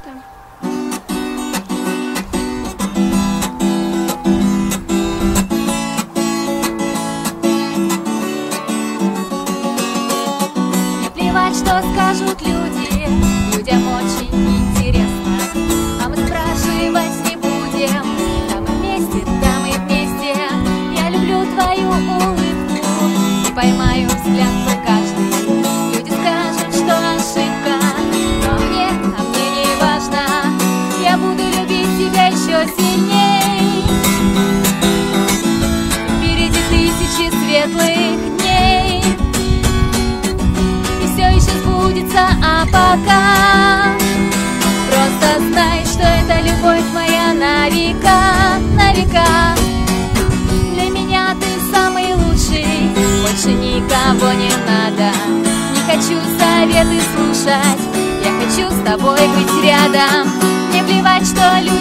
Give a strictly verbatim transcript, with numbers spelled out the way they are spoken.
Что скажут люди, людям очень интересно, а мы спрашивать не будем. Да мы вместе, да мы вместе. Я люблю твою улыбку и поймаю взгляд твой каждый. Люди скажут, что ошибка, но мне, а мне не важно. Я буду любить тебя еще сильней. Впереди тысячи светлых дней, еще сбудется, а пока просто знай, что это любовь моя на века, на века. Для меня ты самый лучший, больше никого не надо. Не хочу советы слушать, я хочу с тобой быть рядом. Мне плевать, что люди